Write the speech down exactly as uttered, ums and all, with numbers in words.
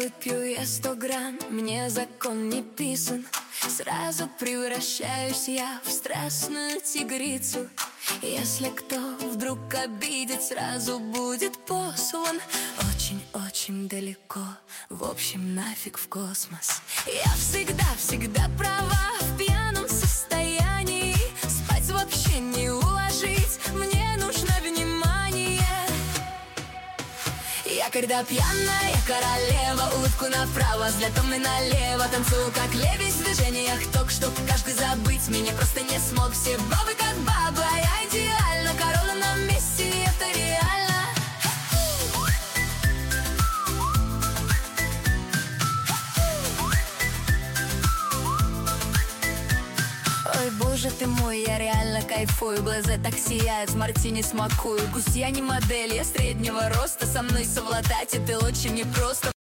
выпью я сто грамм, мне закон не писан. Сразу превращаюсь я в страстную тигрицу. Если кто вдруг обидит, сразу будет послан очень-очень далеко, в общем, нафиг в космос. Я всегда-всегда права в пьяном состоянии. Спать вообще не уложить, мне нужно внимание. Я когда пьяная королева, улыбку направо, взглядом и налево. Танцую как лебедь в движениях ток, чтоб каждый забыть меня просто не смог. Все бабы как бабы, а я идеально, корона на месте, это реально. Ой, боже ты мой, я реально кайфую. Глаза так сияют, с мартини смакую. Гусь, я не модель, я среднего роста, со мной совладать это очень непросто.